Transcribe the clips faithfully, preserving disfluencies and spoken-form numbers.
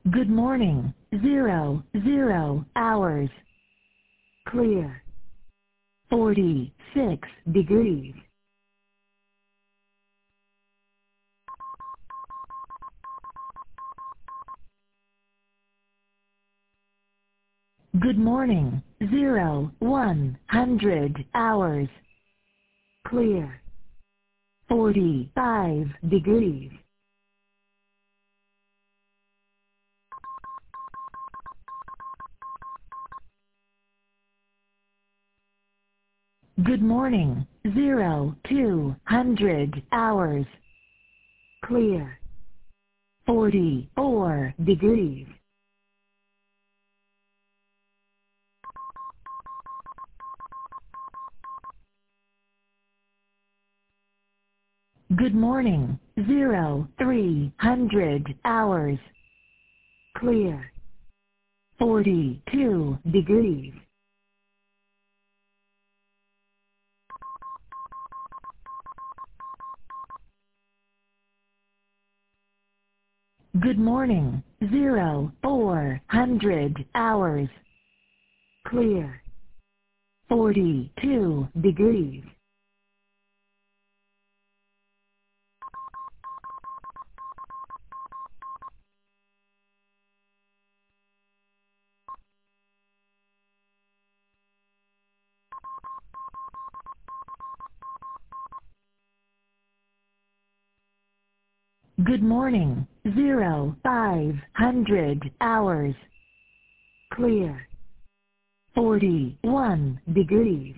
Good morning. Zero, zero hours. Clear. forty-six degrees. Good morning. Zero, one hundred hours. Clear. forty-five degrees. Good morning. Zero, two hundred hours. Clear. forty-four degrees. Good morning. Zero, three hundred hours. Clear. forty-two degrees. Good morning. Zero, four hundred hours. Clear. forty-two degrees. Good morning. Zero, five hundred hours. Clear. forty-one degrees.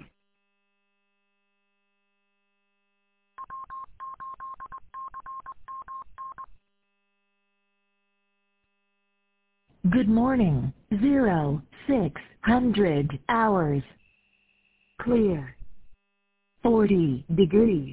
Good morning. Zero, six hundred hours. Clear. forty degrees.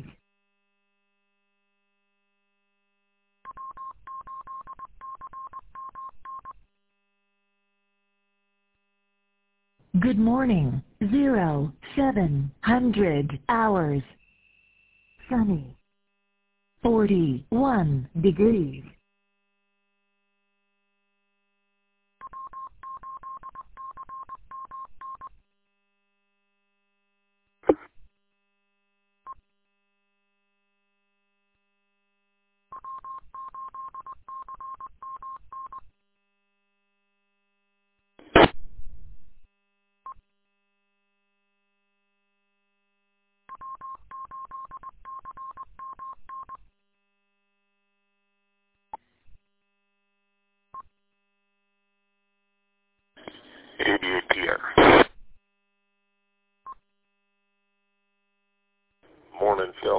Good morning. Zero, seven hundred hours. Sunny. forty-one degrees. eighty-eight here. Morning, Phil.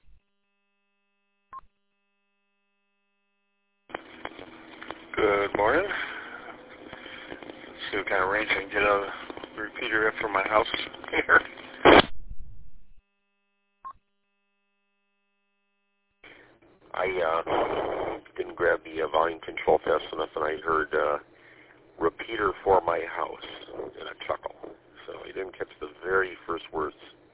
Good morning. Let's see what kind of range I can get out of the repeater from my house here. I uh, didn't grab the uh, volume control fast enough, and I heard uh, repeater for my house in a chuckle. So I didn't catch the very first words.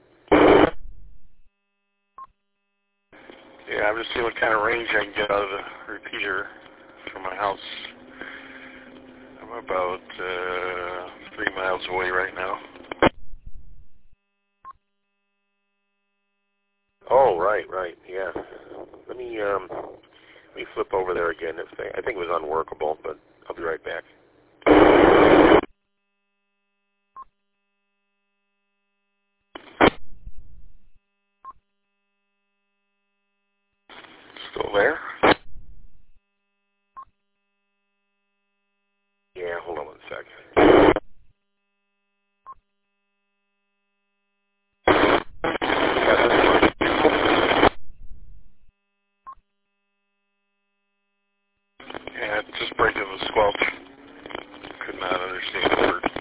Yeah, I'm just seeing what kind of range I can get out of the repeater from my house. I'm about uh, three miles away right now. Oh, right, right, yeah. Let me um, let me flip over there again. It's, I think it was unworkable, but I'll be right back. Still there? Yeah, hold on one sec. Yeah, it's just breaking the squelch. Could not understand the word.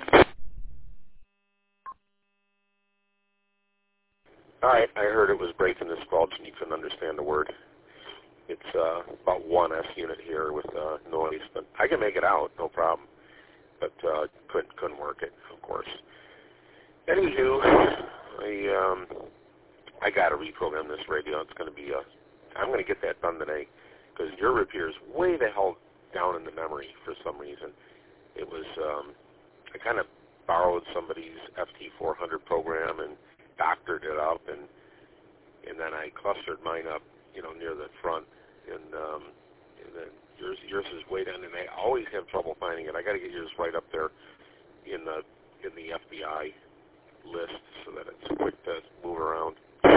All right, I heard it was breaking the squelch and you couldn't understand the word. It's uh, about one S unit here with uh, noise, but I can make it out, no problem. But uh, couldn't couldn't work it, of course. Anywho, I um, I got to reprogram this radio. It's going to be a. I'm going to get that done today because your repair is way the hell down in the memory for some reason. It was, um, I kind of borrowed somebody's F T four hundred program and doctored it up, and and then I clustered mine up, you know, near the front, and, um, and then yours yours is way down, and I always have trouble finding it. I got to get yours right up there in the in the F B I list so that it's quick to move around.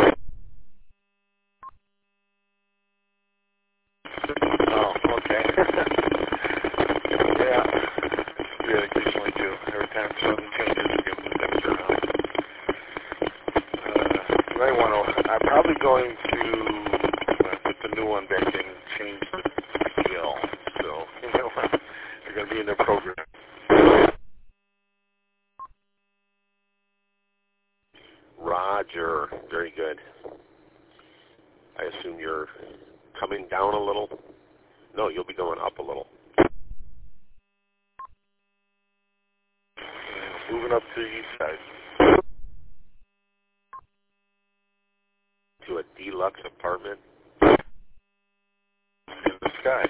Oh, okay. Yeah. Yeah, occasionally too. Every time something changes, you can move things around. Uh, you might want to, I'm probably going to uh, put the new one back in and change the C L. So, you know, you're going to be in the program. Roger. Very good. I assume you're coming down a little? No, you'll be going up a little. Moving up to the east side. To a deluxe apartment? In the sky.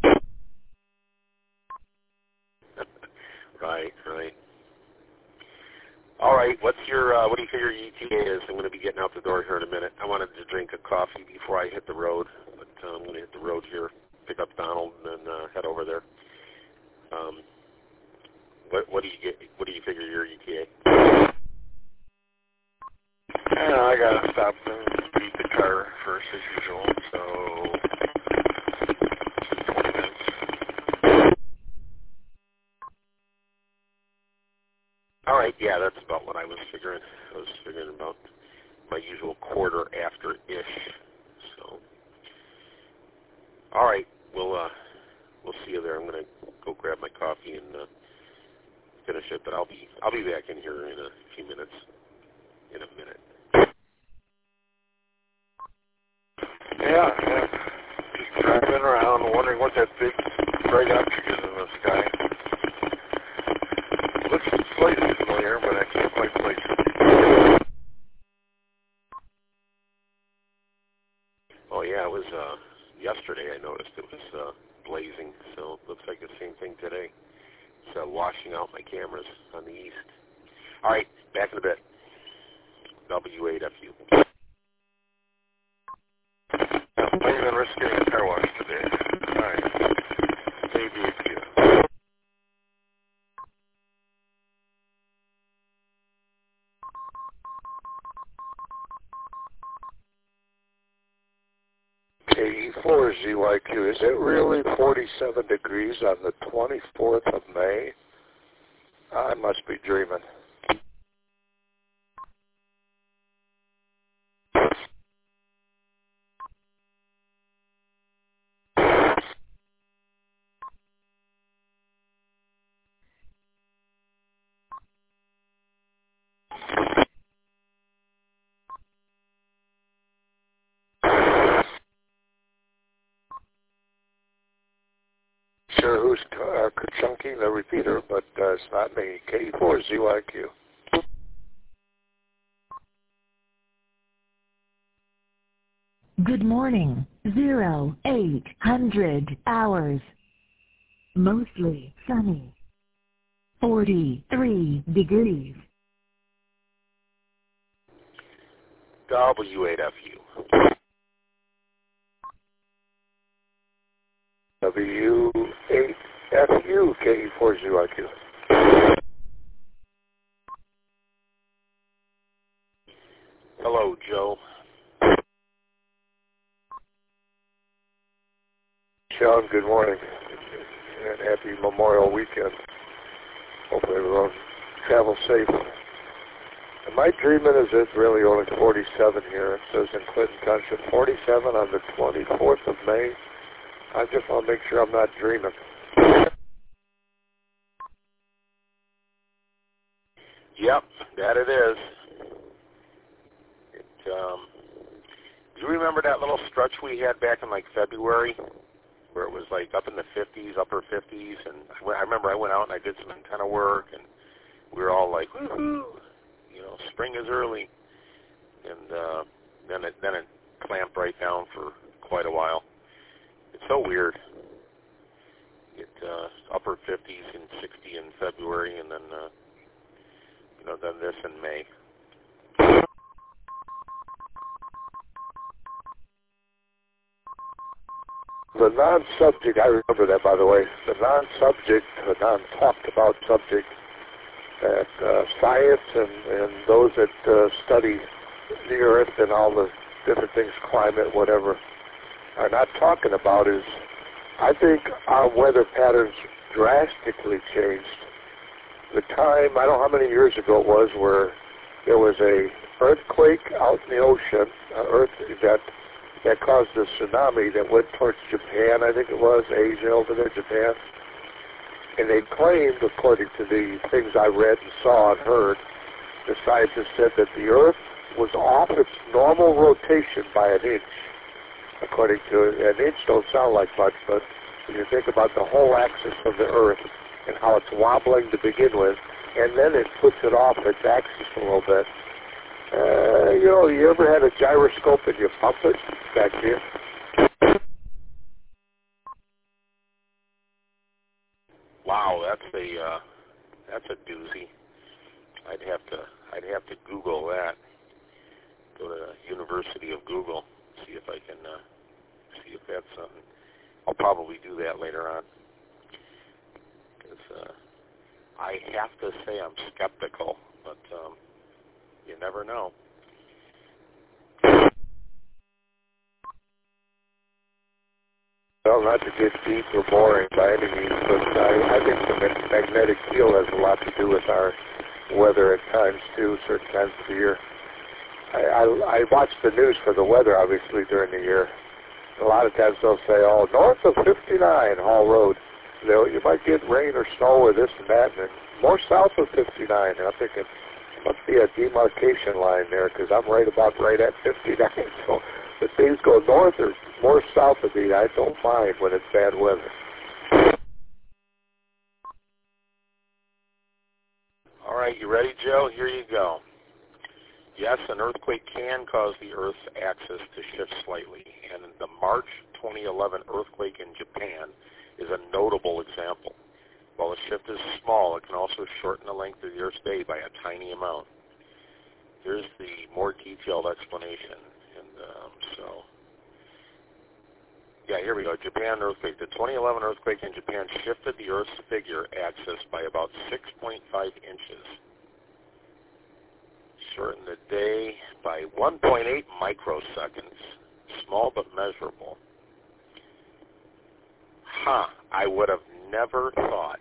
Right, right. All right, what's your, uh, what do you figure your E T A is? I'm going to be getting out the door here in a minute. I wanted to drink a coffee before I hit the road, but uh, I'm going to hit the road here, pick up Donald, and then uh, head over there. Um, what, what do you get? What do you figure your E T A? Yeah, I got to stop and beat the car first as usual, so twenty minutes. All right, yeah, that's about what I was figuring. I was figuring about my usual quarter after-ish. So, all right, we'll uh, we'll see you there. I'm gonna go grab my coffee and uh, finish it, but I'll be I'll be back in here in a few minutes. In a minute. Yeah, yeah. Just driving around, wondering what that big bright object is in the sky. Looks slightly familiar, but I can't quite place it. Oh yeah, it was uh, yesterday. I noticed it was uh, blazing, so it looks like the same thing today. It's uh, washing out my cameras on the east. All right, back in a bit. W eight F U. I'm not even risk getting a car wash today. All right. Maybe it's you. K E four Z Y Q, is it really forty-seven degrees on the twenty-fourth of May? I must be dreaming. Sure, who's uh, chunking the repeater, but uh, it's not me. K E four Z Y Q. Good morning. Zero eight hundred hours. Mostly sunny. Forty-three degrees. W eight F U. W eight F U K E four Z Y Q. Hello, Joe. Sean, good morning and happy Memorial Weekend. Hopefully everyone travels safe. Am I dreaming? Is it really only forty-seven here? It says in Clinton Township, forty-seven on the twenty-fourth of May. I just want to make sure I'm not dreaming. Yep, that it is. It, um, do you remember that little stretch we had back in like February, where it was like up in the fifties, upper fifties, and I remember I went out and I did some antenna work, and we were all like, woohoo, you know, spring is early, and uh, then it then it clamped right down for quite a while. It's so weird. get uh, upper fifties and sixty in February, and then uh, you know then this in May. The non-subject, I remember that, by the way, the non-subject, the non-talked about subject that uh, science and, and those that uh, study the Earth and all the different things, climate, whatever, are not talking about is, I think our weather patterns drastically changed. The time, I don't know how many years ago it was, where there was a earthquake out in the ocean, an earth that that caused a tsunami that went towards Japan, I think it was, Asia over there, Japan. And they claimed, according to the things I read and saw and heard, the scientists said that the Earth was off its normal rotation by an inch. According to it, an inch don't sound like much, but when you think about the whole axis of the Earth and how it's wobbling to begin with, and then it puts it off its axis a little bit. Uh, you know, you ever had a gyroscope and you pump it back here? Wow, that's a uh, that's a doozy. I'd have to I'd have to Google that. Go to the University of Google, see if I can uh, see if that's something. I'll probably do that later on. Because uh, I have to say I'm skeptical, but um, you never know. Well, not to get deep or boring by any means, but I, I think the magnetic field has a lot to do with our weather at times, too, certain times of the year. I, I, I watch the news for the weather, obviously, during the year. A lot of times they'll say, oh, north of fifty-nine, Hall Road. They'll, you might get rain or snow or this and that, and then more south of fifty-nine. And I'm thinking, must be a demarcation line there, because I'm right about right at fifty-nine. So if things go north or more south of me, I don't mind when it's bad weather. All right, you ready, Joe? Here you go. Yes, an earthquake can cause the Earth's axis to shift slightly, and the March twenty eleven earthquake in Japan is a notable example. While the shift is small, it can also shorten the length of the Earth's day by a tiny amount. Here's the more detailed explanation. And um, so, yeah, here we go. Japan earthquake. The twenty eleven earthquake in Japan shifted the Earth's figure axis by about six point five inches. Shortened the day by one point eight microseconds. Small but measurable. Huh. I would have never thought.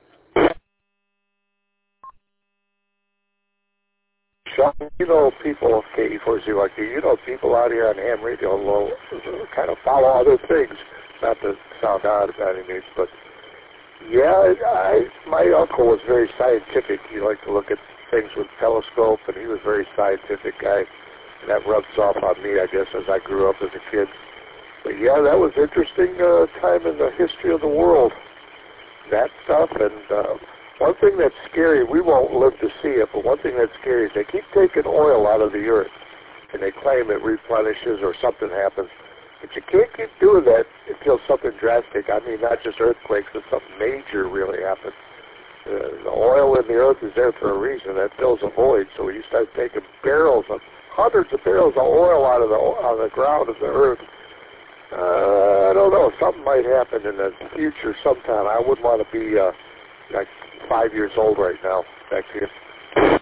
Sean, you know people, K E four Z Y Q, you know people out here on ham radio will kind of follow other things, not to sound odd about any means, but yeah, I, my uncle was very scientific. He liked to look at things with telescope, and he was a very scientific guy, and that rubs off on me, I guess, as I grew up as a kid. But yeah, that was interesting uh, time in the history of the world, that stuff. And uh, one thing that's scary, we won't live to see it, but one thing that's scary is they keep taking oil out of the earth, and they claim it replenishes or something happens. But you can't keep doing that until something drastic, I mean not just earthquakes, but something major really happens. Uh, the oil in the earth is there for a reason. That fills a void. So when you start taking barrels of, hundreds of barrels of oil out of the on the ground of the earth, uh, I don't know. Something might happen in the future sometime. I wouldn't want to be uh, like five years old right now. Back to you.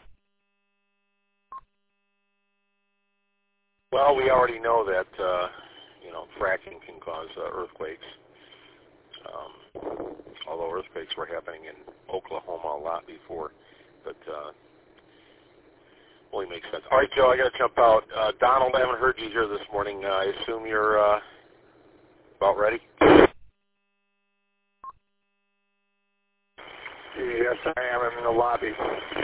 Well, we already know that uh, you know fracking can cause uh, earthquakes. Um, although earthquakes were happening in Oklahoma a lot before, but uh, only makes sense. All right, Joe, I got to jump out. Uh, Donald, I haven't heard you here this morning. Uh, I assume you're uh, about ready? Yes, I am. I'm in the lobby.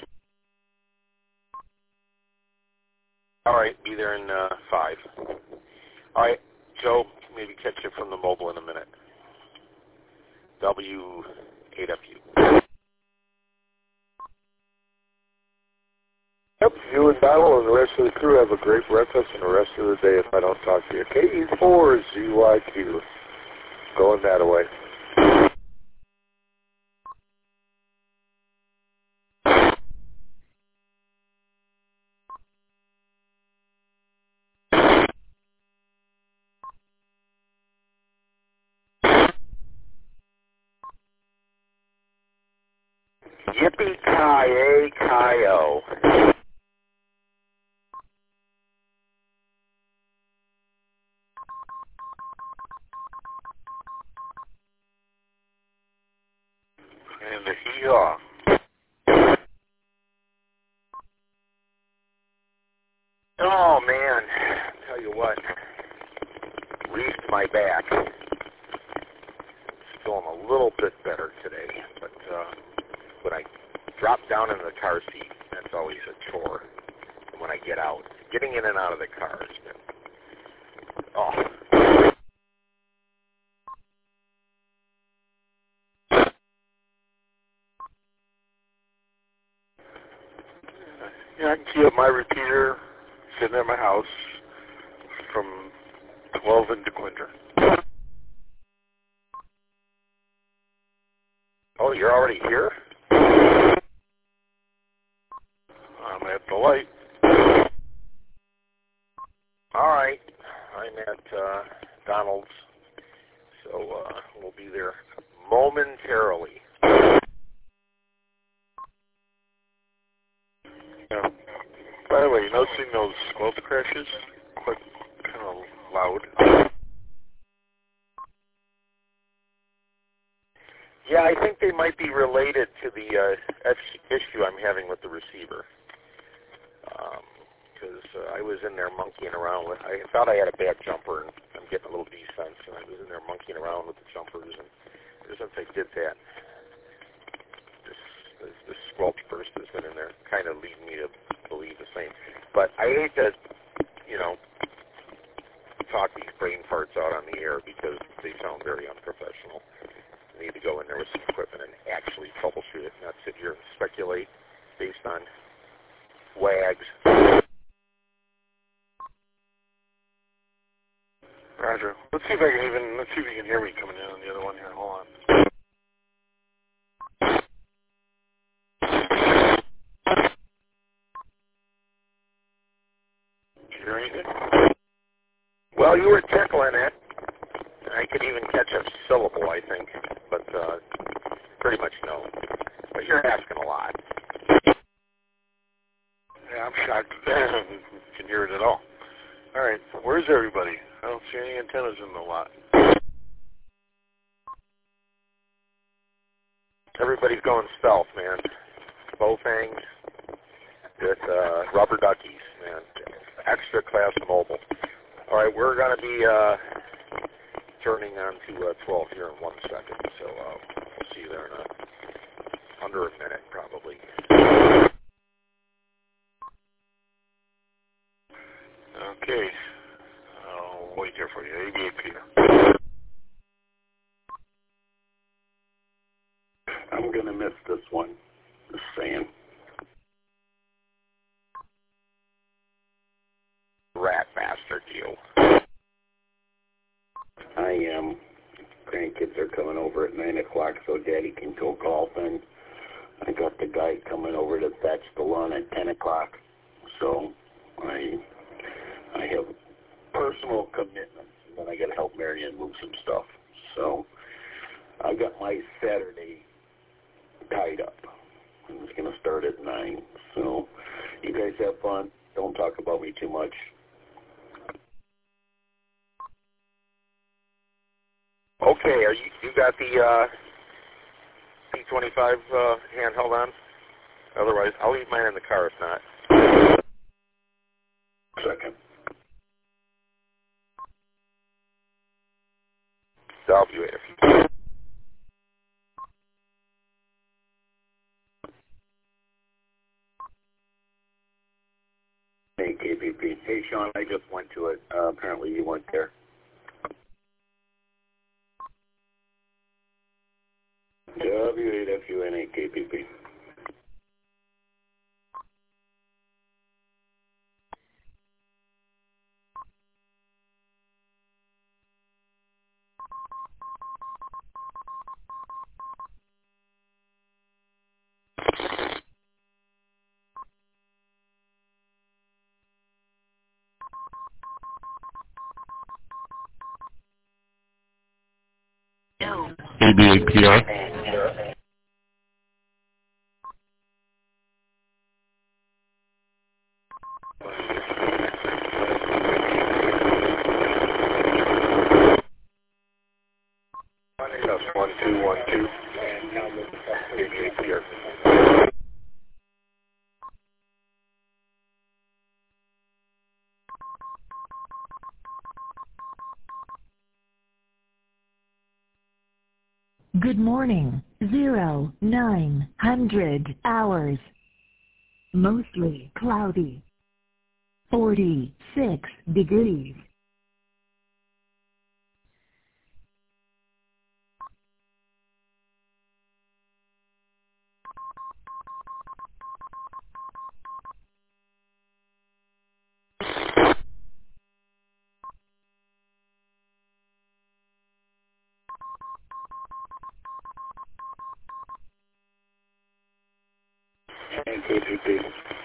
All right, be there in uh, five. All right, Joe, maybe catch you from the mobile in a minute. W eight F U. Yep, you and Donald and the rest of the crew have a great breakfast and the rest of the day if I don't talk to you. K E four Z Y Q. Going that way. Yippee-ki-yay-ki-yo. And the hee-haw. Oh, man. Tell you what. At least my back. It's feeling a little bit better today. But uh, when I drop down in the car seat, that's always a chore. And when I get out, getting in and out of the car has been... Oh. Yeah, I can key up my repeater sitting at my house from twelve into Quinter. Oh, you're already here? I'm at the light. All right. I'm at uh, Donald's, so uh, we'll be there momentarily. Yeah. By the way, you noticing those squelch crashes? Quite kind of loud. Yeah, I think they might be related to the uh, issue I'm having with the receiver. Because um, uh, I was in there monkeying around with, I thought I had a bad jumper, and I'm getting a little defense, and I was in there monkeying around with the jumpers, and ever since I did that, this, this, this squelch burst has been in there, kind of leading me to believe the same. But I hate to, you know, talk these brain farts out on the air because they sound very unprofessional. I need to go in there with some equipment and actually troubleshoot it, not sit here and speculate based on wags. Roger. Let's see if I can even, let's see if you can hear me coming in on the other one here. Hold on. Did you hear anything? Well, you were tickling it. I could even catch a syllable, I think, but uh, pretty much no. But you're asking a lot. Yeah, I'm shocked that you can hear it at all. All right, where's everybody? I don't see any antennas in the lot. Everybody's going stealth, man. Bowfangs with uh, rubber duckies, man. Extra class mobile. All right, we're going to be uh, turning on to uh, twelve here in one second, so uh, we'll see you there in a, under a minute, probably. Okay. I'll wait here for you. A B A Peter. I'm going to miss this one. Just saying. Rat bastard, you. I am. Grandkids are coming over at nine o'clock so Daddy can go golfing. I got the guy coming over to fetch the lawn at ten o'clock. So I I have personal commitments. And then I got to help Marion move some stuff. So I got my Saturday tied up. I'm just going to start at nine. So you guys have fun. Don't talk about me too much. Okay, are you you got the uh, P twenty-five uh, handheld on? Otherwise, I'll leave mine in the car if not. Second. W if you Hey, K P P. Hey, Sean, I just went to it. Uh, apparently you weren't there. W eight F U N A K P P. No. A B A P R. test one two one two. A J Pierre. Good morning, zero, nine hundred hours. Mostly cloudy. forty-six degrees. A G P.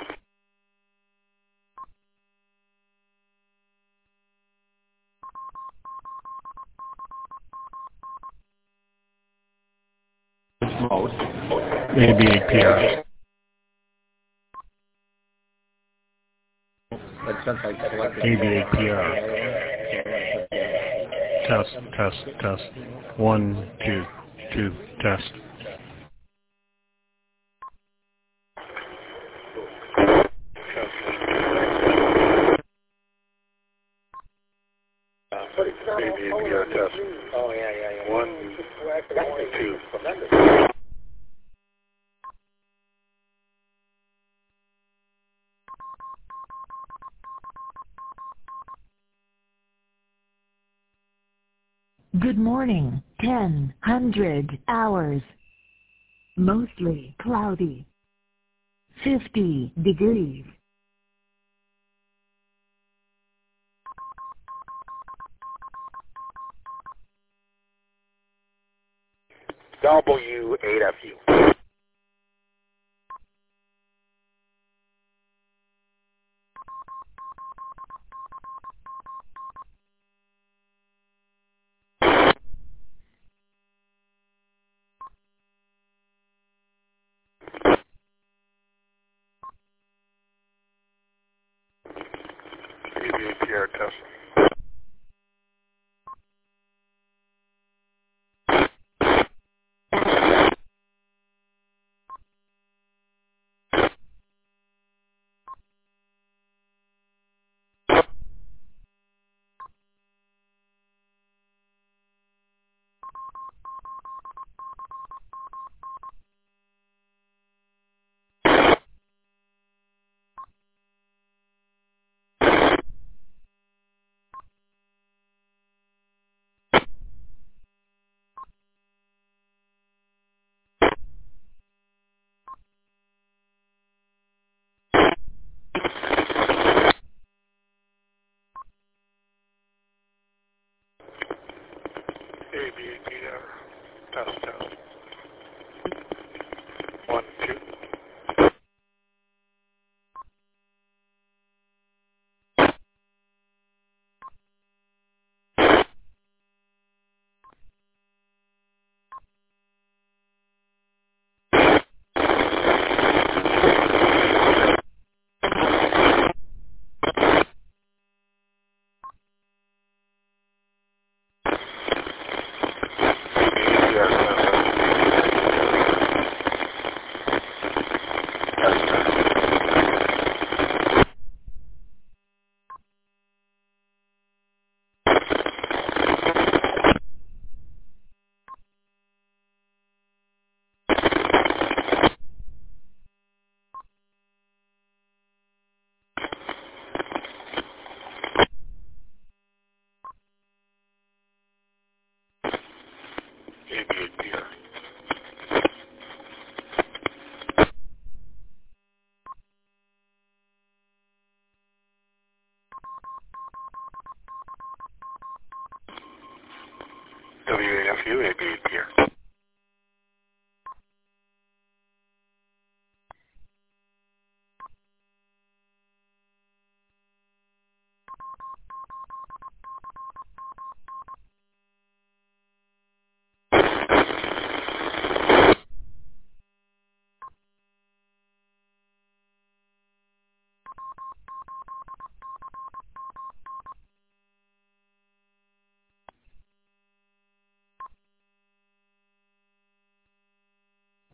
Maybe A P R. Maybe A P R. Test, test, test. One, two, two, test. Maybe A P R test. Oh, yeah, yeah, yeah. One, two. Good morning, ten hundred hours. Mostly cloudy. fifty degrees. W eight F U. Maybe A P R test.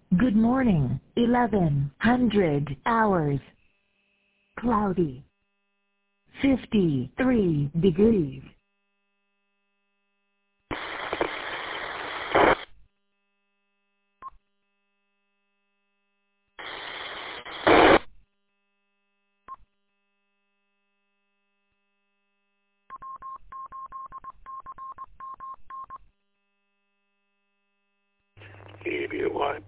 Good morning, eleven hundred hours. Cloudy. fifty-three degrees. Give you one.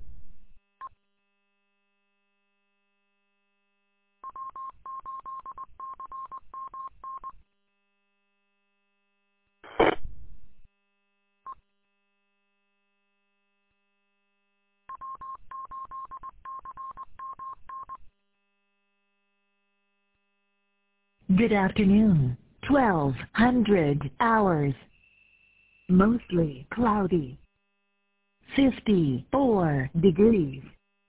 Good afternoon, twelve hundred hours. Mostly cloudy. fifty-four degrees.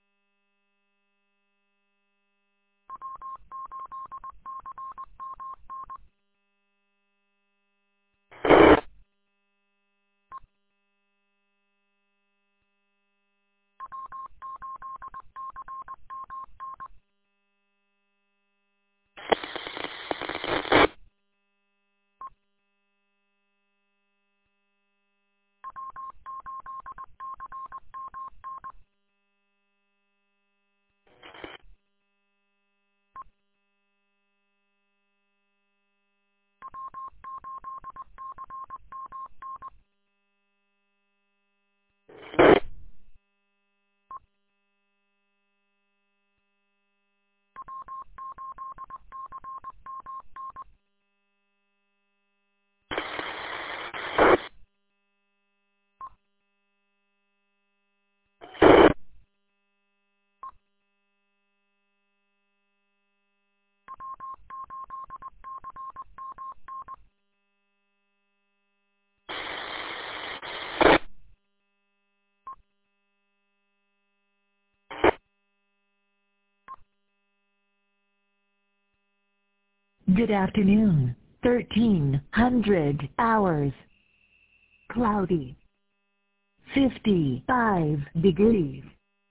Good afternoon, thirteen hundred hours. Cloudy. fifty-five degrees.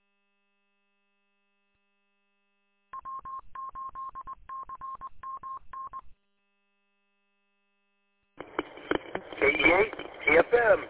eighty-eight T F M.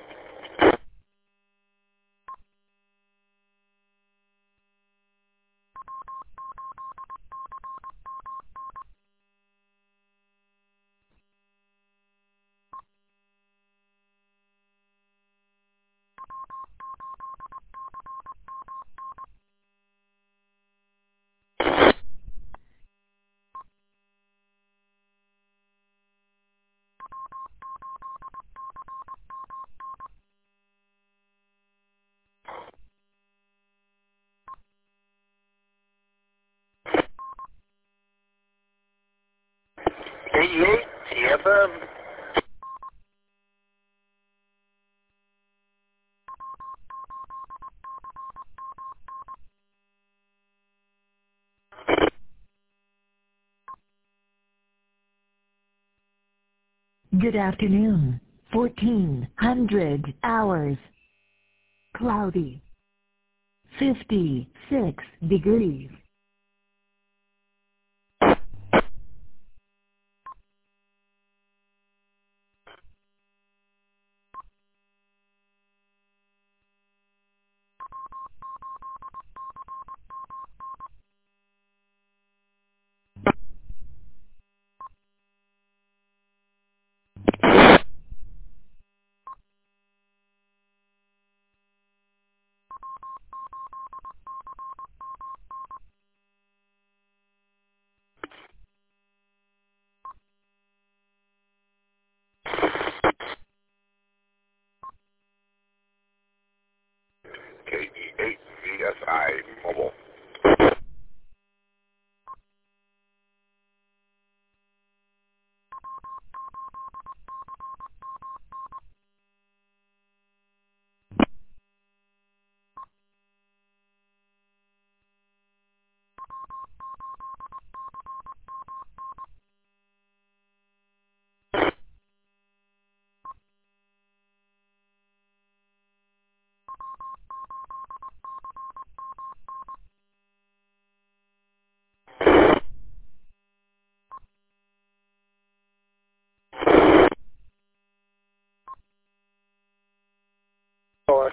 eighty-eight T F M. Good afternoon, fourteen hundred hours. Cloudy. fifty-six degrees. K E eight V S I Mobile.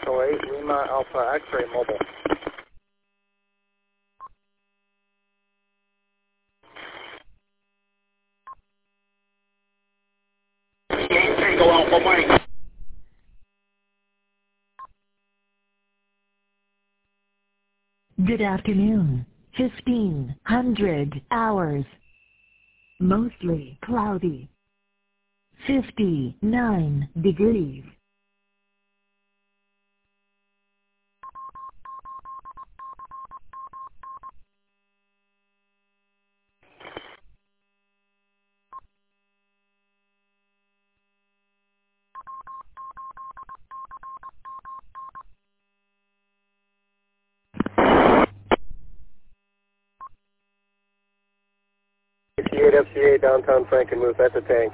Echo eight, Lima Alpha X-ray mobile. Tango Alpha Mike. Good afternoon. fifteen hundred hours. Mostly cloudy. fifty-nine degrees. sixty-eight F C A, downtown Frankenmuth, that's a tank.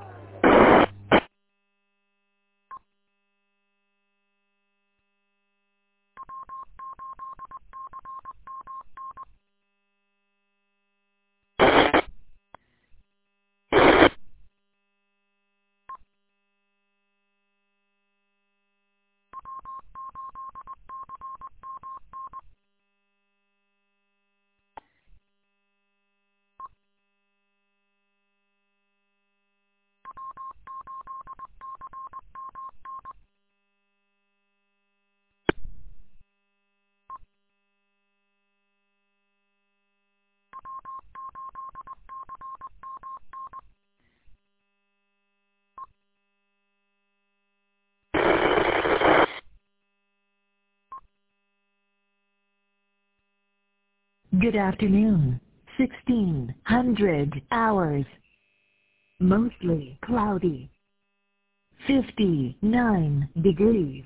Good afternoon. sixteen hundred hours. Mostly cloudy. fifty-nine degrees.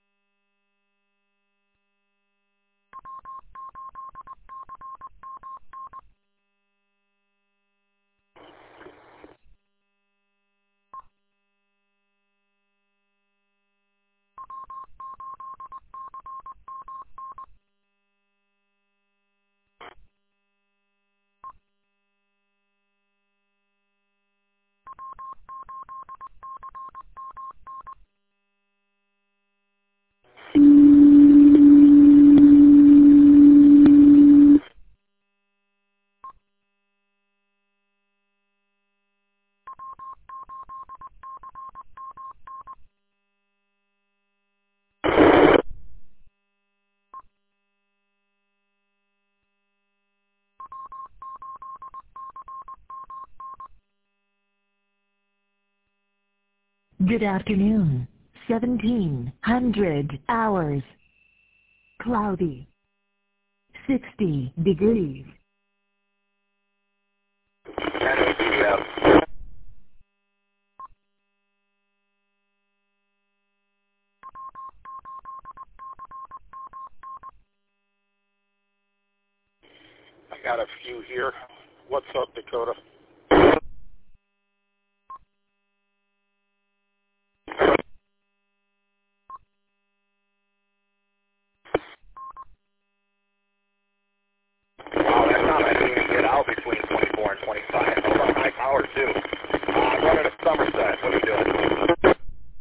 Good afternoon. seventeen hundred hours. Cloudy. sixty degrees. I got a few here. What's up, Dakota? Wow, that's not I didn't even get out between twenty-four and twenty-five. I run high power too. Uh, I'm running a Somerset. What are you doing?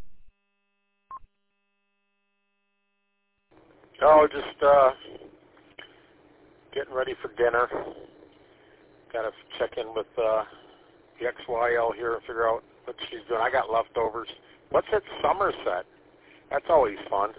Oh, just uh, getting ready for dinner. Got to check in with uh, the X Y L here and figure out what she's doing. I got leftovers. What's at Somerset? That's always fun.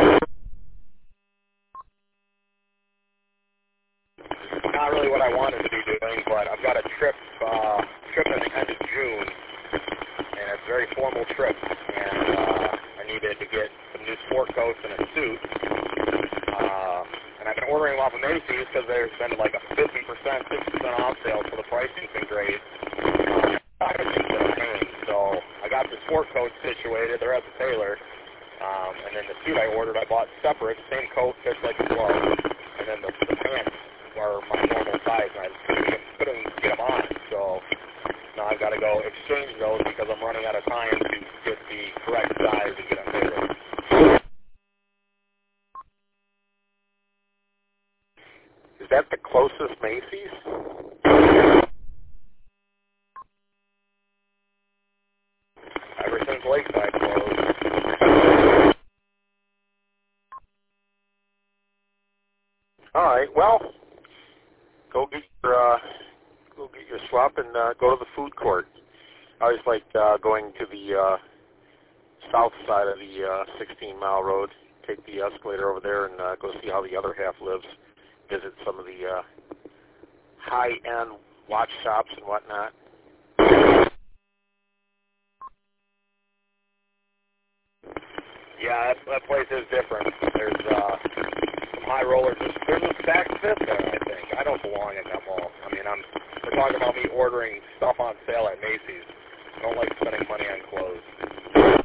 Not really what I wanted to be doing, but I've got a trip, uh, trip at the end of June, and it's a very formal trip, and uh, I needed to get some new sport coats and a suit, uh, and I've been ordering them off of Macy's because there's been like a fifty percent, sixty percent off sale, so the pricing's been great. Uh, so I got the sport coats situated, they're at the tailor, um, and then the suit I ordered I bought separate, same coat, fits like a glove, and then the, the pants are my normal size, and I couldn't, couldn't get them on, so now I've got to go exchange those because I'm running out of time to get the correct size and get them tailored. Is that the closest Macy's? Ever since Lakeside closed. All right. Well, go get your uh, go get your swap and uh, go to the food court. I always like uh, going to the uh, south side of the uh, sixteen mile road. Take the escalator over there and uh, go see how the other half lives. Visit some of the uh, high-end watch shops and whatnot. Yeah, that, that place is different. There's uh, some high rollers. There's, there's a Saks Fifth there, I think. I don't belong in that mall. I mean, I'm. They're talking about me ordering stuff on sale at Macy's. I don't like spending money on clothes.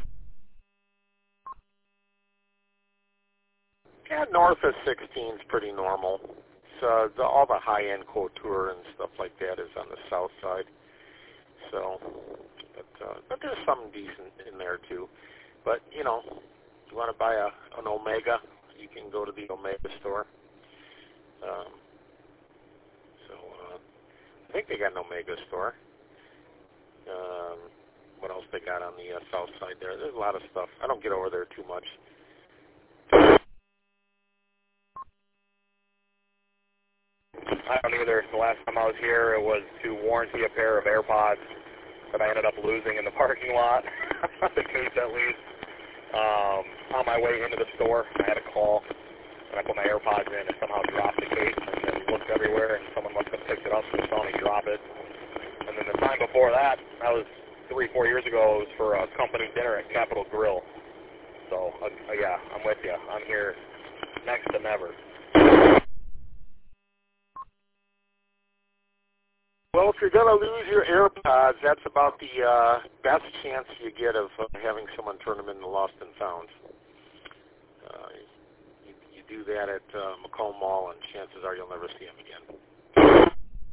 Yeah, north of sixteen is pretty normal. So the, all the high-end couture and stuff like that is on the south side. So, but uh, but there's something decent in there too. But you know, you want to buy a an Omega, you can go to the Omega store. Um, so uh, I think they got an Omega store. Um, what else they got on the uh, south side there? There's a lot of stuff. I don't get over there too much. I don't either. The last time I was here, it was to warranty a pair of AirPods that I ended up losing in the parking lot, the case at least. Um, on my way into the store, I had a call, and I put my AirPods in and somehow dropped the case, and then looked everywhere, and someone must have picked it up and saw me drop it. And then the time before that, that was three, four years ago, it was for a company dinner at Capitol Grill. So, uh, yeah, I'm with you. I'm here next to never. Well, if you're going to lose your AirPods, that's about the uh, best chance you get of uh, having someone turn them into lost and found. Uh, you, you do that at uh, Macomb Mall, and chances are you'll never see them again.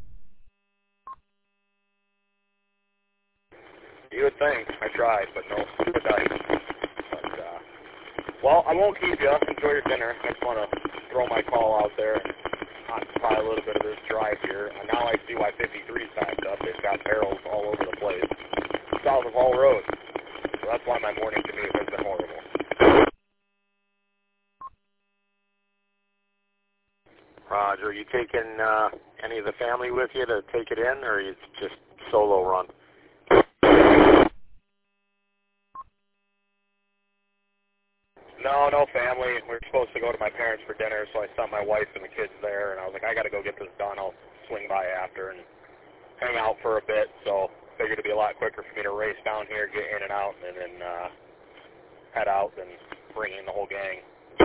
You would think. I tried, but no, good night. But, uh, well, I won't keep you. Enjoy your dinner. I just want to throw my call out there and occupy a little bit of this drive here. And now I see why fifty-three is backed up. They've got barrels all over the place, south of Hall Road. So that's why my morning commute has been horrible. Roger, are you taking uh, any of the family with you to take it in, or are you just solo run? No, no family. We were supposed to go to my parents for dinner, so I sent my wife and the kids there, and I was like, I got to go get this done. I'll swing by after and hang out for a bit, so figured it'd be a lot quicker for me to race down here, get in and out, and then uh, head out and bring in the whole gang.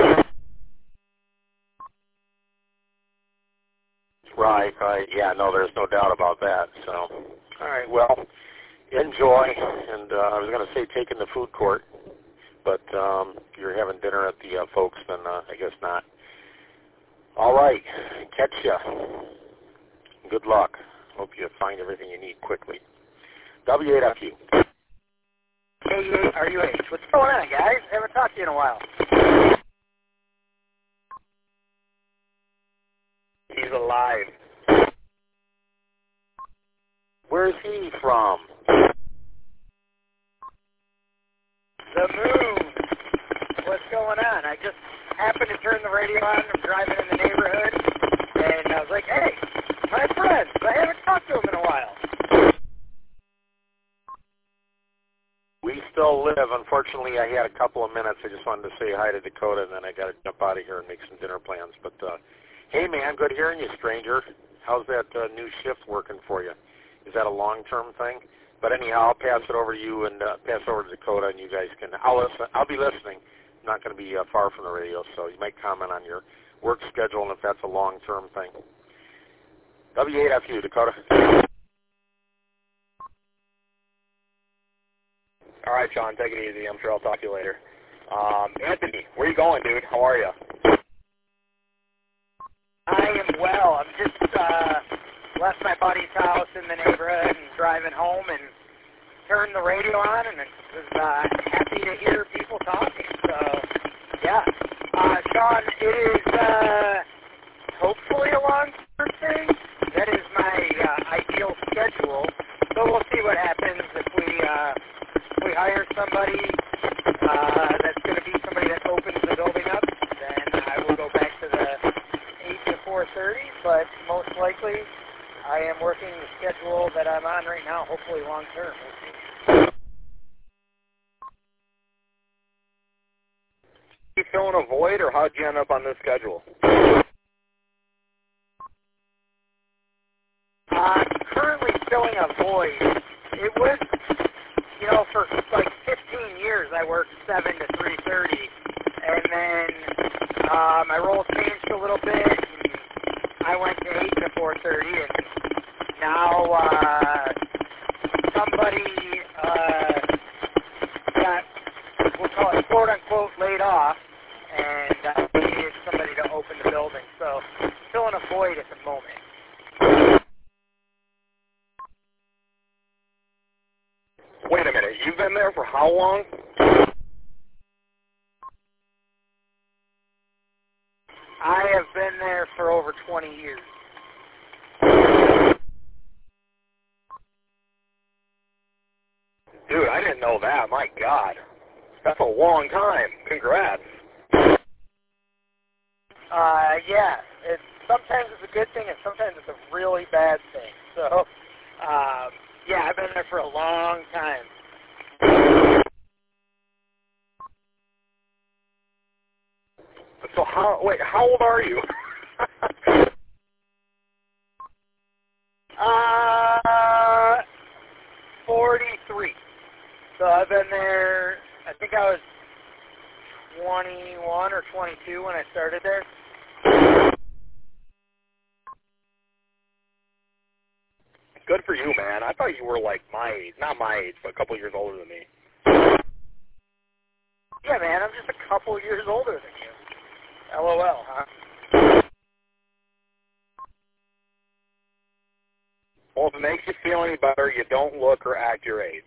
Right, right. Yeah, no, there's no doubt about that. So, all right, well, enjoy. And uh, I was going to say taking the food court, but um, if you're having dinner at the uh, folks, then uh, I guess not. All right, catch ya. Good luck. Hope you find everything you need quickly. W eight F U. K E eight R U H. What's going on, guys? Haven't talked to you in a while. He's alive. Where's he from? The moon. What's going on? I just happened to turn the radio on. I'm driving in the neighborhood, and I was like, hey, my friend. I haven't talked to him in a while. We still live. Unfortunately, I had a couple of minutes. I just wanted to say hi to Dakota, and then I got to jump out of here and make some dinner plans. But, uh, hey, man, good hearing you, stranger. How's that uh, new shift working for you? Is that a long-term thing? But anyhow, I'll pass it over to you and uh, pass it over to Dakota, and you guys can. I'll listen. I'll be listening. I'm not going to be uh, far from the radio, so you might comment on your work schedule and if that's a long-term thing. W eight F U, Dakota. All right, Sean, take it easy. I'm sure I'll talk to you later. Um, Anthony, where you going, dude? How are you? I am well. I'm just uh, left my buddy's house in the neighborhood and driving home and turned the radio on and was uh, happy to hear people talking. So, yeah. Uh, Sean, it is uh, hopefully a long-term thing. That is my uh, ideal schedule. So we'll see what happens if we, uh, if we hire somebody uh, that's going to be somebody that opens the building up. Then I will go back to the eight to four thirty, but most likely I am working the schedule that I'm on right now, hopefully long term. We'll see. You filling a void, or how'd you end up on this schedule? I'm currently filling a void. It was, you know, for like fifteen years I worked seven to three thirty, and then uh, my role changed a little bit, and I went to eight to four thirty, and now uh, somebody uh, got, we'll call it quote-unquote laid off, and uh, we needed somebody to open the building, so filling a void at the moment. Wait a minute, you've been there for how long? I have been there for over twenty years. Dude, I didn't know that. My God. That's a long time. Congrats. Uh, yeah. It's, sometimes it's a good thing, and sometimes it's a really bad thing. So, um, yeah, I've been there for a long time. So how, wait, how old are you? uh, forty-three. So I've been there, I think I was twenty-one or twenty-two when I started there. Good for you, man. I thought you were like my age. Not my age, but a couple years older than me. Yeah, man, I'm just a couple years older than you. LOL, huh? Well, if it makes you feel any better, you don't look or act your age.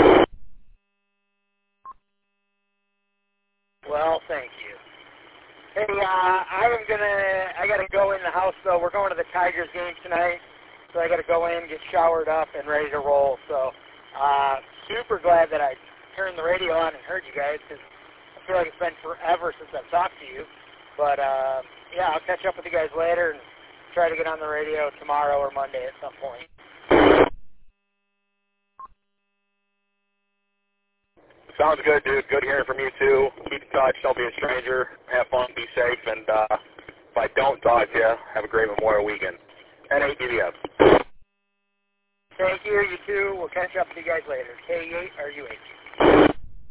Well, thank you. Hey, uh, I'm gonna, I gotta go in the house, though. We're going to the Tigers game tonight, so I gotta go in, get showered up, and ready to roll. So, uh, super glad that I turned the radio on and heard you guys, because I feel like it's been forever since I've talked to you. But, uh, yeah, I'll catch up with you guys later and try to get on the radio tomorrow or Monday at some point. Sounds good, dude. Good hearing from you, too. Keep in touch. Don't be a stranger. Have fun. Be safe. And uh, if I don't talk to you, have a great Memorial weekend. N A D V F. Thank you. You too. We'll catch up with you guys later. K eight or U H.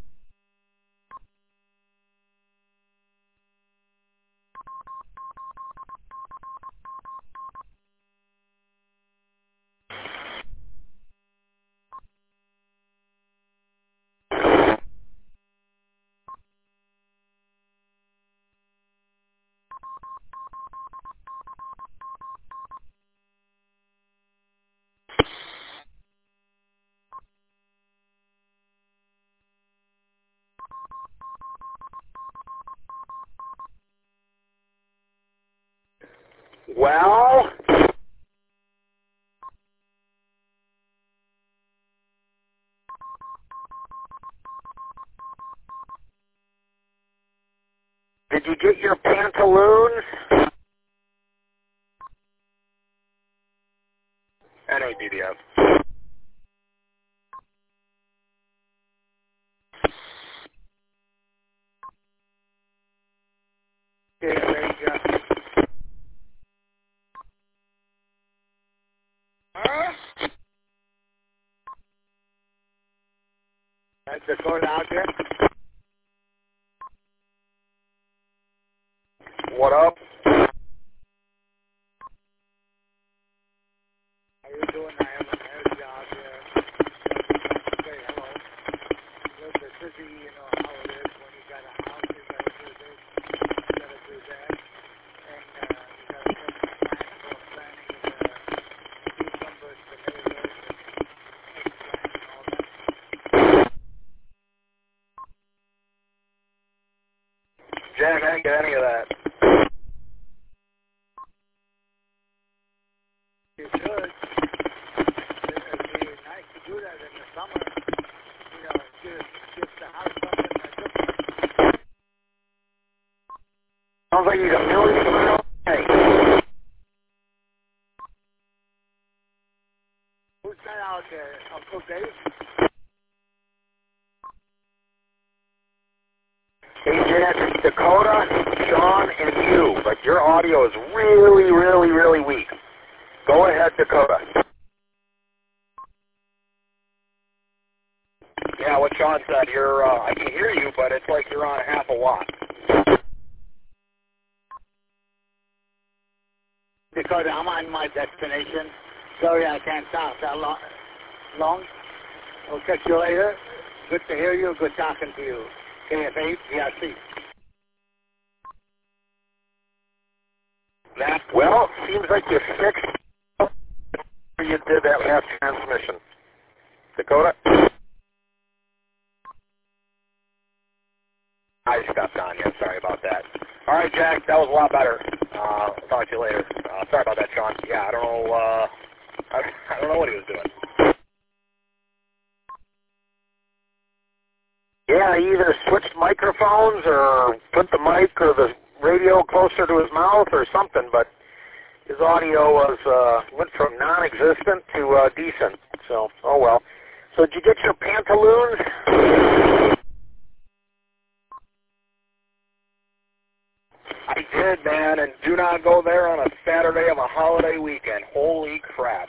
Well, did you get your pantaloons? N A D V F. Okay, there you go. Huh? That's the code out there. What up? How you doing? I have an air job here. Say hello. Look, it's busy, you know how it is when you got a house, you gotta do this, you gotta do that, and uh, you gotta take some time for planning and uh, do numbers, the neighborhood, and plan and all that. Jack, I didn't get any of that. You should. It'd be nice to do that in the summer. You know, give, give the house something different. Sounds like you got millions of miles. Hey. Dakota, Sean, and you, but your audio is really, really, really weak. Go ahead, Dakota. Yeah, what Sean said, you're, uh, I can hear you, but it's like you're on a half a watt. Dakota, I'm on my destination. Sorry I can't talk that long. long. I'll catch you later. Good to hear you. Good talking to you. K F eight, V R C. That, well, seems like you fixed you did that last transmission. Dakota? I stepped on you. Sorry about that. All right, Jack, that was a lot better. Uh, I'll talk to you later. Uh, sorry about that, Sean. Yeah, I don't know. Uh, I, I don't know what he was doing. Yeah, he either switched microphones or put the mic or the radio closer to his mouth or something, but his audio was uh, went from non-existent to uh, decent. So, oh well. So did you get your pantaloons? I did, man, and do not go there on a Saturday of a holiday weekend. Holy crap.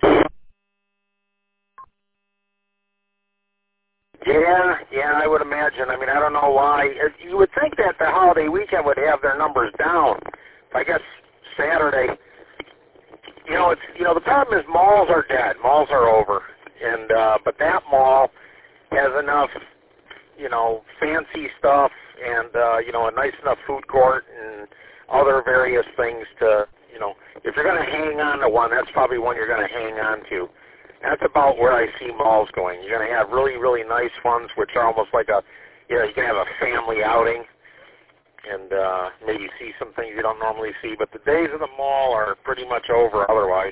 Yeah, yeah, I would imagine. I mean, I don't know why. You would think that the holiday weekend would have their numbers down. I guess Saturday, you know, it's you know the problem is malls are dead. Malls are over, and uh, but that mall has enough, you know, fancy stuff and uh, you know a nice enough food court and other various things to, you know, if you're going to hang on to one, that's probably one you're going to hang on to. That's about where I see malls going. You're going to have really, really nice ones, which are almost like a, you know, you can have a family outing and uh, maybe see some things you don't normally see. But the days of the mall are pretty much over otherwise.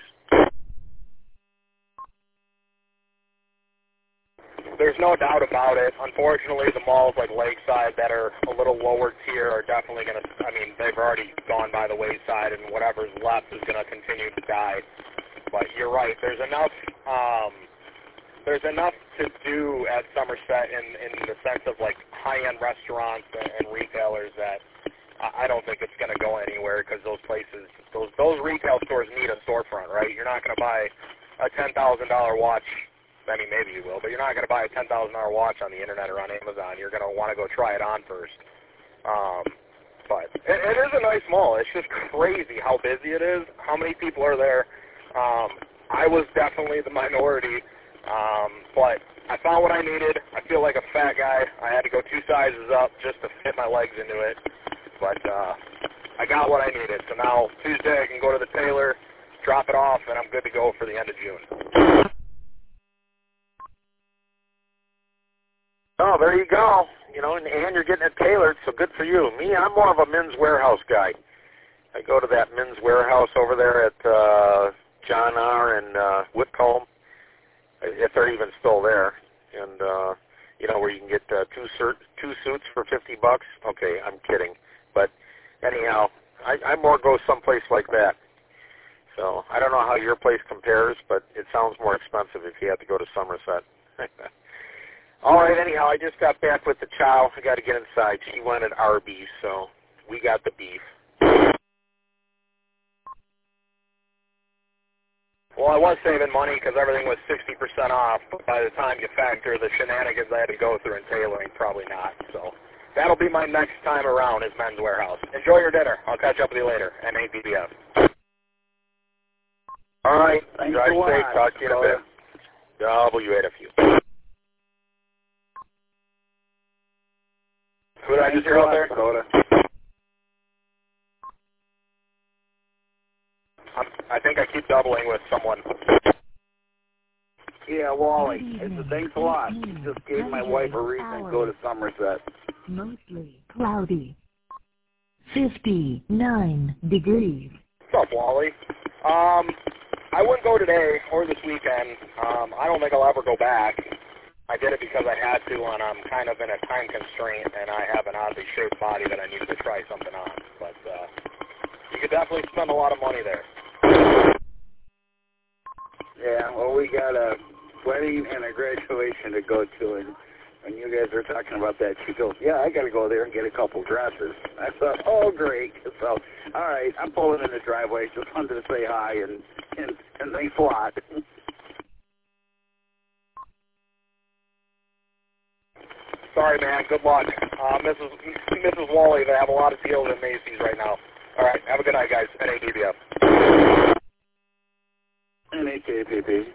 There's no doubt about it. Unfortunately, the malls like Lakeside that are a little lower tier are definitely going to, I mean, they've already gone by the wayside, and whatever's left is going to continue to die. But you're right. There's enough. Um, there's enough to do at Somerset in, in the sense of like high-end restaurants and, and retailers that I, I don't think it's going to go anywhere because those places, those those retail stores need a storefront, right? You're not going to buy a ten thousand dollar watch. I mean, maybe you will, but you're not going to buy a ten thousand dollar watch on the internet or on Amazon. You're going to want to go try it on first. Um, but it, it is a nice mall. It's just crazy how busy it is, how many people are there. Um, I was definitely the minority, um, but I found what I needed. I feel like a fat guy. I had to go two sizes up just to fit my legs into it, but uh, I got what I needed. So now Tuesday I can go to the tailor, drop it off, and I'm good to go for the end of June. Oh, there you go. You know, and, and you're getting it tailored, so good for you. Me, I'm more of a Men's Warehouse guy. I go to that Men's Warehouse over there at uh, John R. and uh, Whitcomb, if they're even still there. And, uh, you know, where you can get uh, two, cert- two suits for fifty bucks. Okay, I'm kidding. But anyhow, I, I more go someplace like that. So I don't know how your place compares, but it sounds more expensive if you have to go to Somerset. All right, anyhow, I just got back with the chow. I got to get inside. She wanted Arby's, so we got the beef. Well, I was saving money because everything was sixty percent off, but by the time you factor the shenanigans I had to go through in tailoring, probably not. So that'll be my next time around is Men's Warehouse. Enjoy your dinner. I'll catch up with you later. M A B B F. All right. Thanks Drive a safe. lot. Talk to you in a bit. W eight F U. Who did I just hear out there? Dakota. I'm, I think I keep doubling with someone. Yeah, Wally. Thanks a lot. Just gave my wife a reason to go to Somerset. Mostly cloudy. fifty-nine degrees. What's up, Wally? Um, I wouldn't go today or this weekend. Um, I don't think I'll ever go back. I did it because I had to, and I'm kind of in a time constraint, and I have an oddly shaped body that I needed to try something on. But uh, you could definitely spend a lot of money there. Yeah, well, we got a wedding and a graduation to go to in and you guys were talking about that, she goes, yeah, I got to go there and get a couple dresses. I thought, oh, great. So, all right, I'm pulling in the driveway. Just wanted to say hi, and, and, and thanks a lot. Sorry, man. Good luck. Uh, Missus Missus Wally, they have a lot of deals at Macy's right now. All right, have a good night, guys. N A D B F. N A K P P.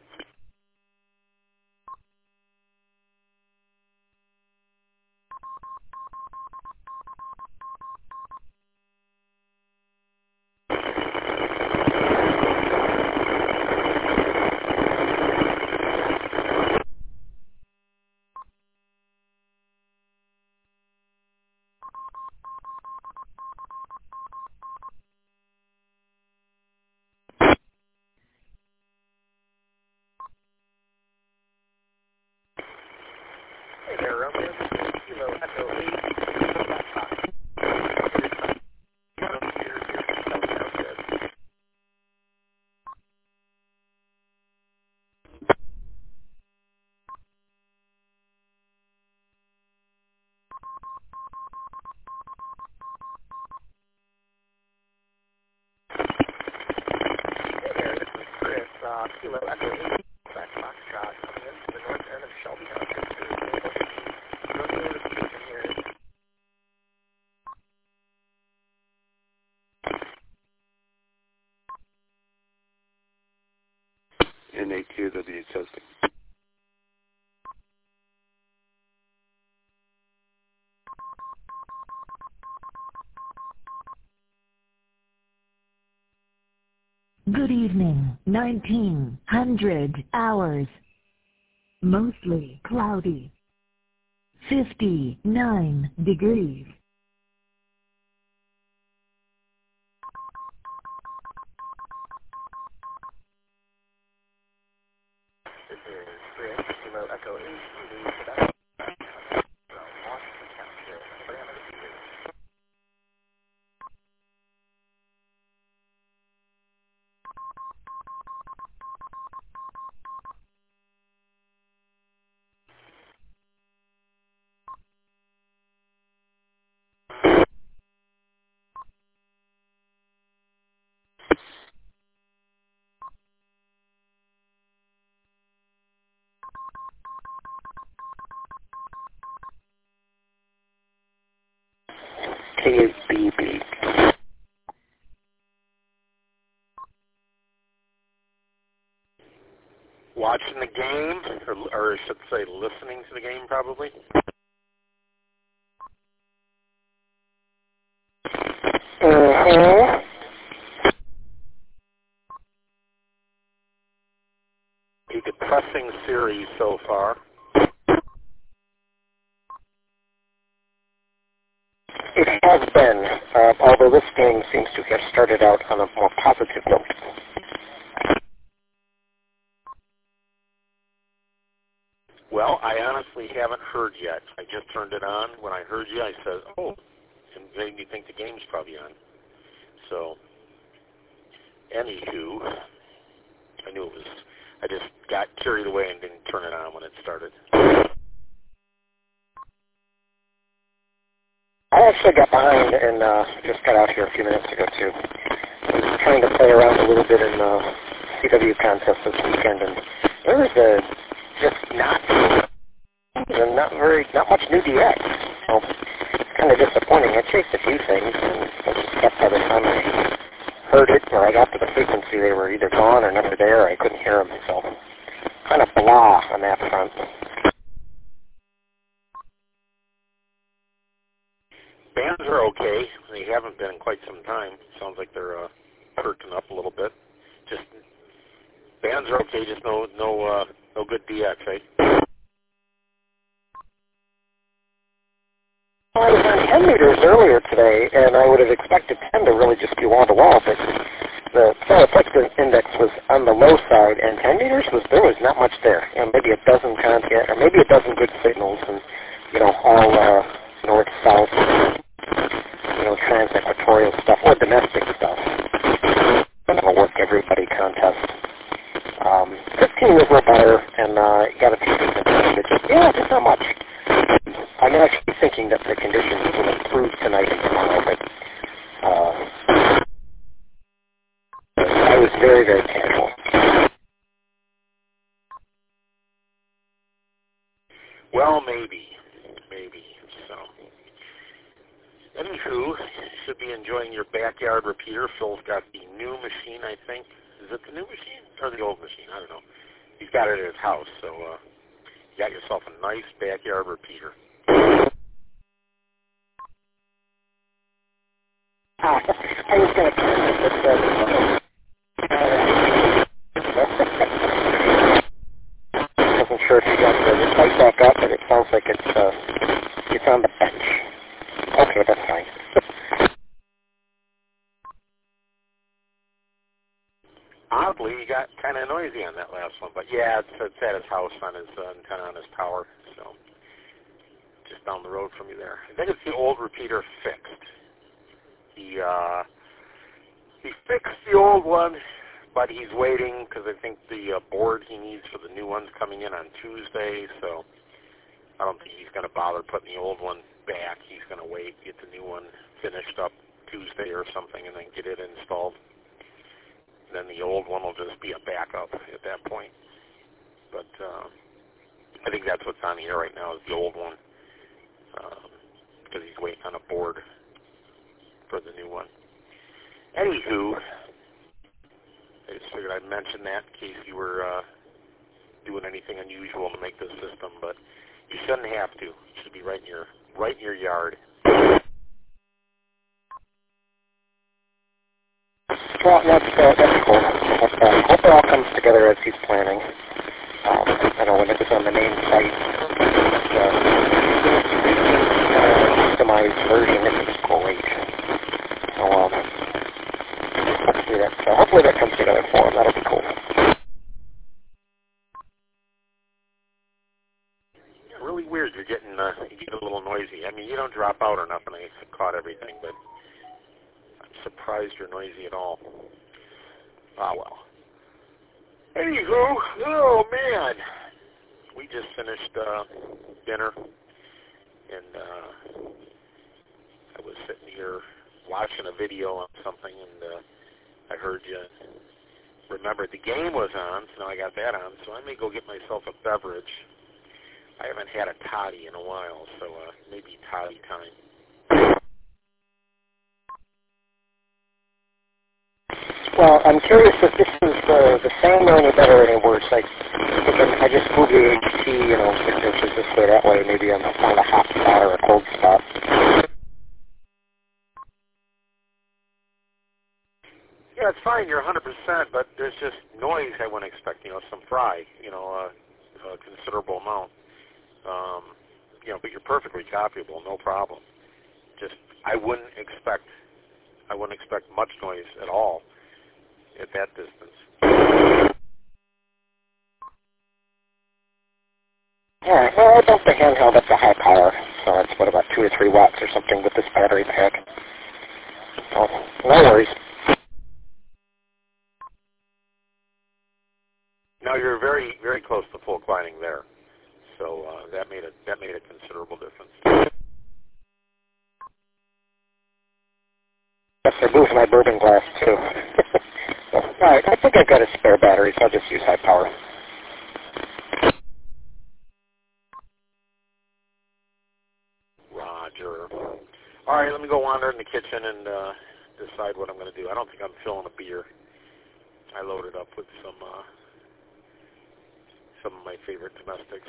Hey there, Romeo. Kilo Echo eight. Hey there, this is Chris. Uh, Kilo Echo eight. Back Foxtrot coming in from the north end of Shelby Township. N A Q W testing. Good evening. nineteen hundred hours. Mostly cloudy. fifty-nine degrees. This is Chris. Kilo Echo eight. Leave Quebec. From Washington Township. Anybody on the receiver? K B B. Watching the game, or, or I should say listening to the game probably. Uh-huh. A depressing series so far. It has been, uh, although this game seems to have started out on a more positive note. Well, I honestly haven't heard yet. I just turned it on. When I heard you, I said, oh, and made me think the game's probably on. So, anywho, I knew it was, I just got carried away and didn't turn it on when it started. I actually got behind and uh, just got out here a few minutes ago, too. I was trying to play around a little bit in the C W contest this weekend, and there was a, just not, not very, not much new D X. So it's kind of disappointing. I chased a few things, and I just kept by the time I heard it or I got to the frequency, they were either gone or never there. I couldn't hear them, so kind of blah on that front. Bands are okay. They haven't been in quite some time. Sounds like they're uh, perking up a little bit. Just bands are okay. Just no no uh, no good D X, eh? Well, I was on ten meters earlier today, and I would have expected ten to really just be wall to wall, but the Celeflex index was on the low side, and ten meters was there was not much there. You know, maybe a dozen contact, or maybe a dozen good signals, and you know all uh, north south. You know, trans-equatorial stuff or domestic stuff. Kind of a work everybody contest. Um, fifteen was a little better, and uh, got a few things in there. Just, yeah, just not much. I was very, very casual. Well, maybe. Maybe. So, anywho, you should be enjoying your backyard repeater. Phil's got the new machine, I think. Is it the new machine or the old machine? I don't know. He's got it at his house, so uh, you got yourself a nice backyard repeater. Uh, I was going to comment that I wasn't sure if you got the, the site back up, but it sounds like it's uh, it's on the bench. Okay, that's fine. Oddly, he got kind of noisy on that last one, but yeah, it's, it's at his house on his uh, antenna on his tower, so just down the road from you there. I think it's the old repeater fixed. He uh, he fixed the old one, but he's waiting because I think the uh, board he needs for the new one's coming in on Tuesday, so I don't think he's going to bother putting the old one back. He's going to wait, get the new one finished up Tuesday or something, and then get it installed. Then the old one will just be a backup at that point. But uh, I think that's what's on the air right now is the old one because um, he's waiting on a board for the new one. Anywho, I just figured I'd mention that in case you were uh, doing anything unusual to make this system, but you shouldn't have to. It should be right in your right in your yard. Well, that's, uh, that's cool. That's, uh, hope it all comes together as he's planning. Um, I know when it was on the main site, it's uh, uh, customized version, it was great. So, um, hopefully that, uh, hopefully that comes together for him. That'll be cool. Yeah, really weird. You're getting, uh, you get a little noisy. I mean, you don't drop out or nothing. I caught everything, but surprised you're noisy at all. Ah, well. Anywho, oh man, we just finished uh, dinner, and uh, I was sitting here watching a video on something, and uh, I heard you remembered the game was on, so now I got that on, so I may go get myself a beverage. I haven't had a toddy in a while, so uh, maybe toddy time. Well, I'm curious if this is uh, the same or any better or any worse. Like, I just moved the H T, you know, six inches this way, that way. Maybe I'm on a hot spot or a cold spot. Yeah, it's fine. You're one hundred percent, but there's just noise I wouldn't expect, you know, some fry, you know, uh, a considerable amount. Um, you know, but you're perfectly copyable, no problem. Just, I wouldn't expect, I wouldn't expect much noise at all at that distance. All right. Well, I built the handheld up to high power, so it's what, about two or three watts or something with this battery pack. So no worries. Now you're very, very close to full quieting there, so uh, that made a that made a considerable difference. Yes, I moved my bourbon glass too. So, all right, I think I've got a spare battery, so I'll just use high power. Roger. All right, let me go wander in the kitchen and uh, decide what I'm going to do. I don't think I'm filling a beer. I loaded up with some uh, some of my favorite domestics,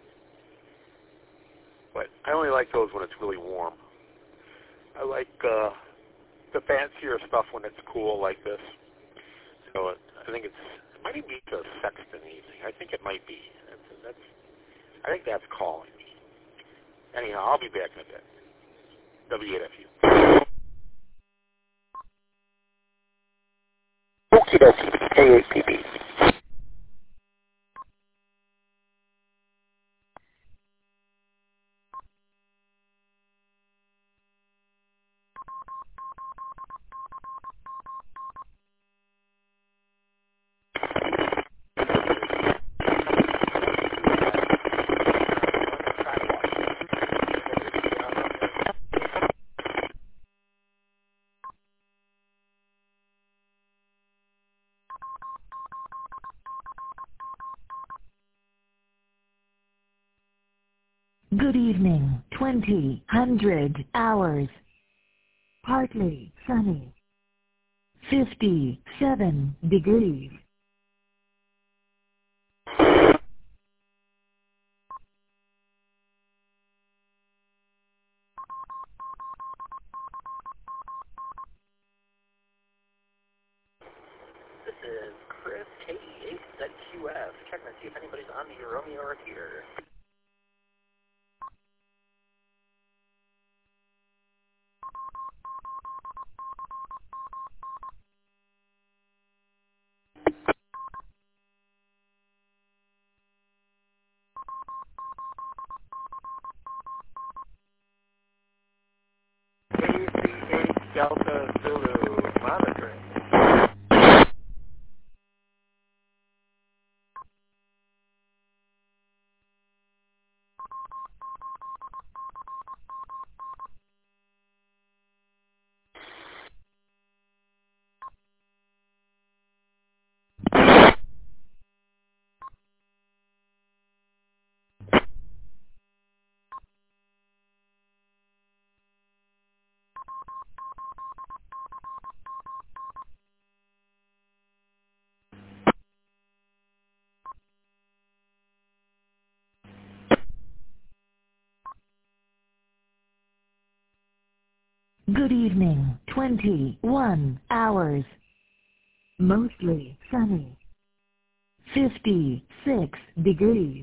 but I only like those when it's really warm. I like uh, the fancier stuff when it's cool like this. So it, I think it's, it might even be a Sexton evening. I think it might be. That's, that's, I think that's calling me. Anyhow, I'll be back in a bit. W eight F U. Okie dokie. K eight P P. Good evening, twenty hundred hours. Partly sunny. fifty-seven degrees. This is Chris, K E eight Z Q F, checking to see if anybody's on the Romeo or here. A C eight Delta Zulu, monitoring. Good evening, twenty-one hours. Mostly sunny. fifty-six degrees.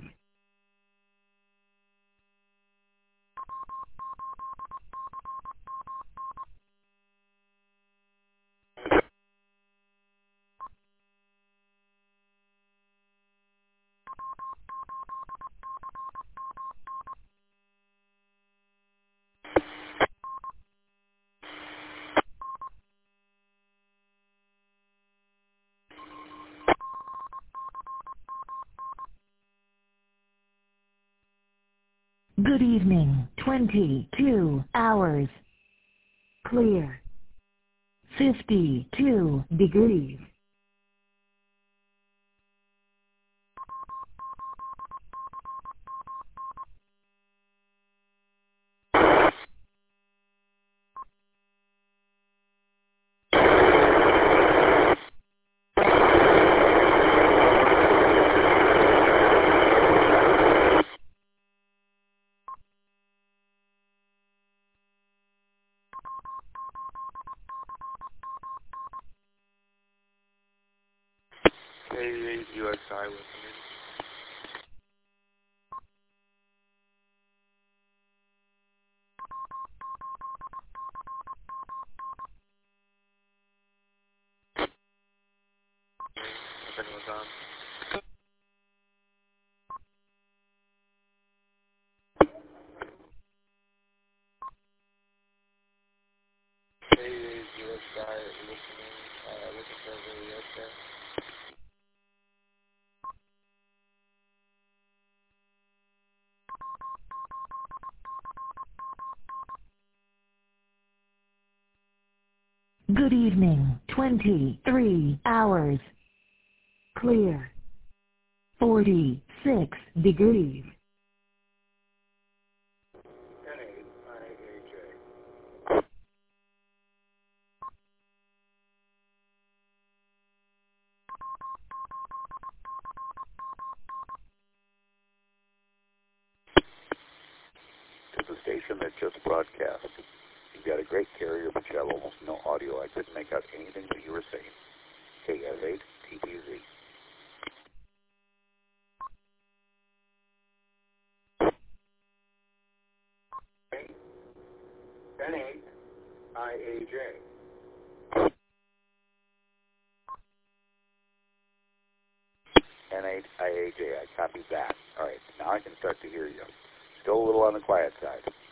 Good evening, twenty-two hours. Clear. fifty-two degrees. K eight U S I listening. If anyone's on. K eight U S I listening. Uh, looking for everybody out there. Good evening, twenty-three hours. Clear. forty-six degrees. N eight I A J. To the station that just broadcast. You've got a great carrier, but you have almost no audio. I couldn't make out anything that you were saying. K S eight T P Z. N eight I A J. N eight I A J. I copied that. All right, now I can start to hear you. Still a little on the quiet side.